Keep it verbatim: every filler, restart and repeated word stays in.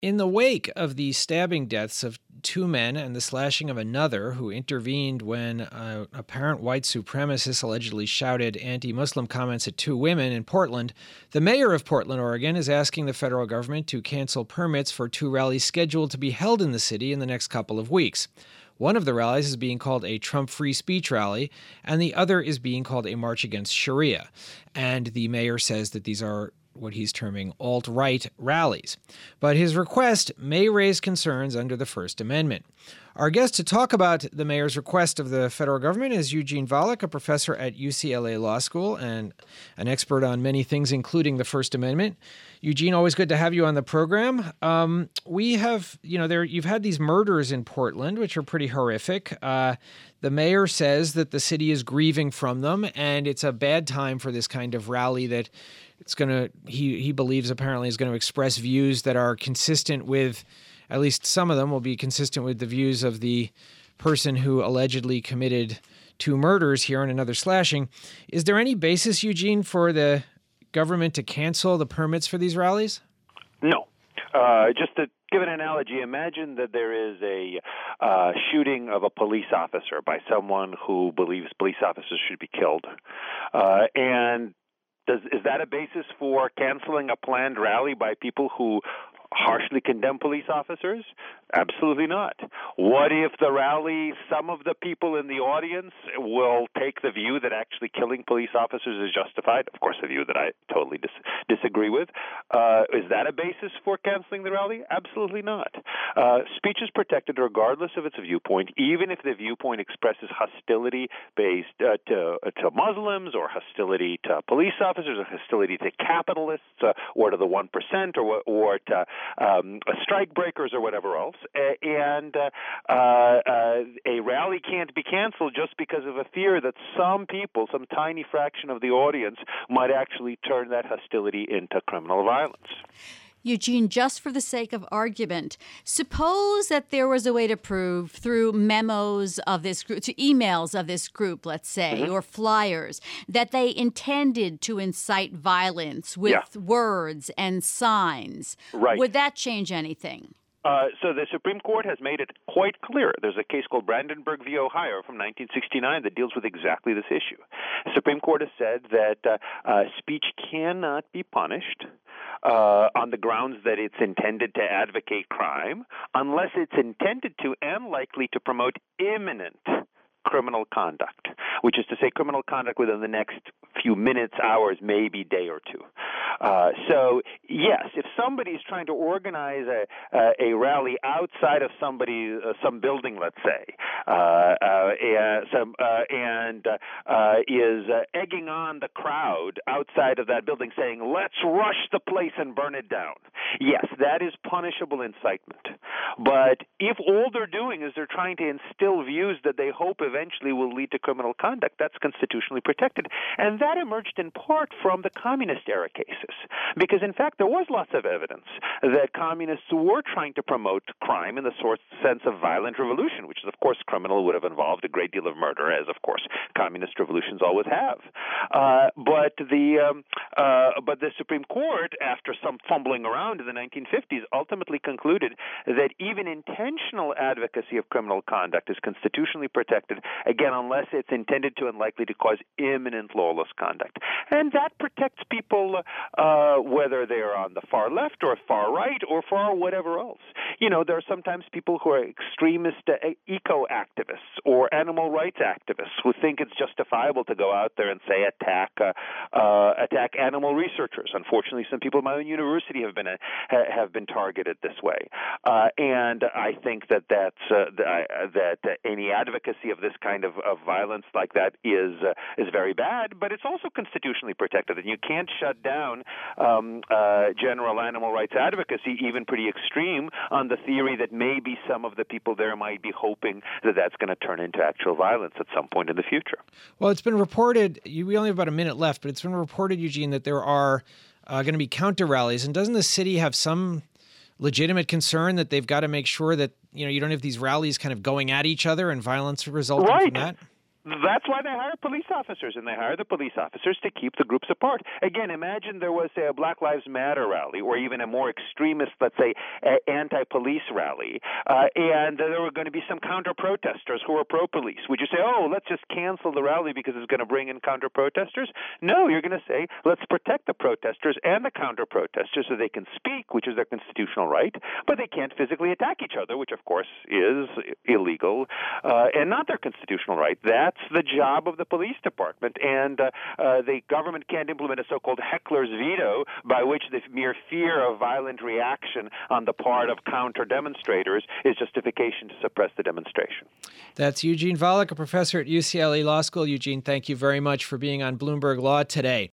In the wake of the stabbing deaths of two men and the slashing of another who intervened when uh, apparent white supremacists allegedly shouted anti-Muslim comments at two women in Portland, the mayor of Portland, Oregon, is asking the federal government to cancel permits for two rallies scheduled to be held in the city in the next couple of weeks. One of the rallies is being called a Trump free speech rally, and the other is being called a march against Sharia. And the mayor says that these are what he's terming alt-right rallies. But his request may raise concerns under the First Amendment. Our guest to talk about the mayor's request of the federal government is Eugene Volokh, a professor at U C L A Law School and an expert on many things, including the First Amendment. Eugene, always good to have you on the program. Um, we have, you know, there you've had these murders in Portland, which are pretty horrific. Uh, the mayor says that the city is grieving from them, and it's a bad time for this kind of rally that it's going to, he, he believes apparently is going to express views that are consistent with, at least some of them will be consistent with the views of the person who allegedly committed two murders here and another slashing. Is there any basis, Eugene, for the government to cancel the permits for these rallies? No. Uh, just to give an analogy, imagine that there is a uh, shooting of a police officer by someone who believes police officers should be killed. Uh, and does, is that a basis for canceling a planned rally by people who harshly condemn police officers? Absolutely not. What if the rally, some of the people in the audience will take the view that actually killing police officers is justified? Of course, a view that I totally dis- disagree with. Uh, is that a basis for canceling the rally? Absolutely not. Uh, speech is protected regardless of its viewpoint, even if the viewpoint expresses hostility based uh, to, uh, to Muslims or hostility to police officers or hostility to capitalists uh, or to the one percent or, or to Um, strike breakers or whatever else, and uh, uh, a rally can't be canceled just because of a fear that some people, some tiny fraction of the audience, might actually turn that hostility into criminal violence. Eugene, just for the sake of argument, suppose that there was a way to prove through memos of this group, to emails of this group, let's say, mm-hmm. or flyers, that they intended to incite violence with yeah. words and signs. Right. Would that change anything? Uh, so the Supreme Court has made it quite clear. There's a case called Brandenburg v. Ohio from nineteen sixty-nine that deals with exactly this issue. The Supreme Court has said that uh, uh, speech cannot be punished uh, on the grounds that it's intended to advocate crime unless it's intended to and likely to promote imminent criminal conduct, which is to say criminal conduct within the next few minutes, hours, maybe day or two. Uh, so, yes, if somebody is trying to organize a, uh, a rally outside of somebody, uh, some building, let's say, uh, uh, and, some, uh, and uh, uh, is uh, egging on the crowd outside of that building saying, let's rush the place and burn it down, yes, that is punishable incitement. But if all they're doing is they're trying to instill views that they hope eventually will lead to criminal conduct, that's constitutionally protected. And that emerged in part from the communist-era cases, because, in fact, there was lots of evidence that communists were trying to promote crime in the sort sense of violent revolution, which is, of course, criminal, would have involved a great deal of murder, as, of course, communist revolutions always have. Uh, but the um, uh, but the Supreme Court, after some fumbling around in the nineteen fifties, ultimately concluded that even intentional advocacy of criminal conduct is constitutionally protected, again, unless it's intended to and likely to cause imminent lawless conduct. And that protects people uh, whether they're on the far left or far right or far whatever else. You know, there are sometimes people who are extremist uh, eco-activists or animal rights activists who think it's justifiable to go out there and, say, attack uh, uh, attack animal researchers. Unfortunately, some people at my own university have been uh, have been targeted this way. Uh, and I think that that's, uh, that uh, any advocacy of this kind of, of violence like that is uh, is very bad, but it's also constitutionally protected, and you can't shut down um, uh, general animal rights advocacy, even pretty extreme, on the theory that maybe some of the people there might be hoping that that's going to turn into actual violence at some point in the future. Well, it's been reported, we only have about a minute left, but it's been reported, Eugene, that there are uh, going to be counter rallies, and doesn't the city have some legitimate concern that they've got to make sure that, you know, you don't have these rallies kind of going at each other and violence resulting right. from that? That's why they hire police officers, and they hire the police officers to keep the groups apart. Again, imagine there was, say, a Black Lives Matter rally, or even a more extremist, let's say, anti-police rally, uh, and there were going to be some counter-protesters who were pro-police. Would you say, oh, let's just cancel the rally because it's going to bring in counter-protesters? No, you're going to say, let's protect the protesters and the counter-protesters so they can speak, which is their constitutional right, but they can't physically attack each other, which, of course, is illegal uh, and not their constitutional right. That's the job of the police department, and uh, uh, the government can't implement a so-called heckler's veto by which the mere fear of violent reaction on the part of counter-demonstrators is justification to suppress the demonstration. That's Eugene Volokh, a professor at U C L A Law School. Eugene, thank you very much for being on Bloomberg Law today.